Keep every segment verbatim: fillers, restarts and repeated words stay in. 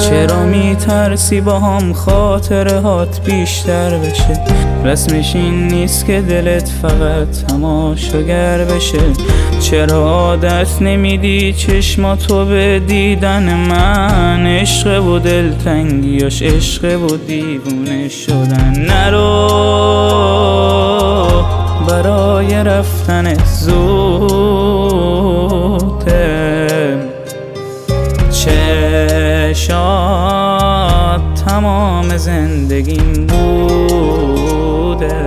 چرا میترسی با هم خاطره هات بیشتر بشه؟ رسمش این نیست که دلت فقط تماشاگر بشه. چرا عادت نمیدی چشماتو به دیدن من؟ عشق و دلتنگیاش عشق و دیوونه شدن. نرو برای رفتن زوده، چشات تمام زندگیم بوده.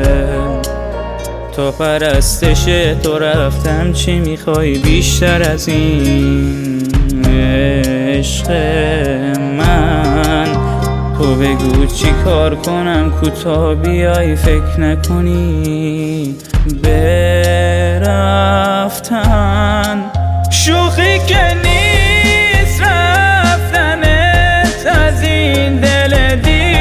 تا پرستش تو رفتم چی میخوای بیشتر از این؟ عشق من تو بگو چی کار کنم کوتا بیای فکر نکنی برفتن. شوخی که نیست رفتنت از این دل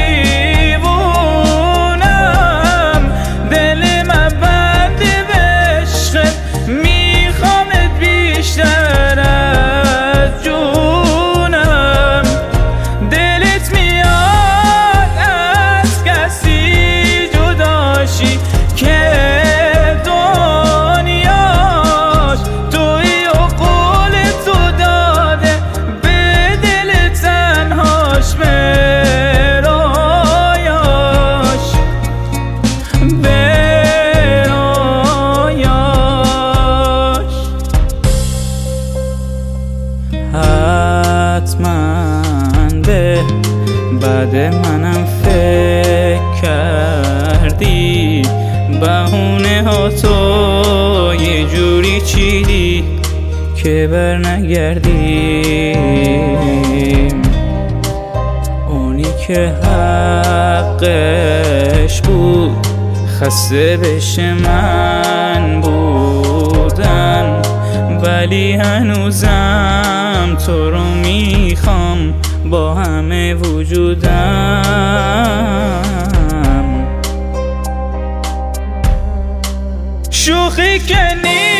دیوونم. دل من بنده به عشقت میخوامت بیشتر از جونم. دلت میاد از کسی جداشی که دنیاش توی و قول تو داده به دل تنهاش برایاش برایاش. حتما به بعد منم فکر کردی بهونه ها تو یه جوری چیدی که بر نگردیم. اونی که حقش بود خسته بشه من بودن، ولی هنوزم تو رو میخوام با همه وجودم. شوخی که نیست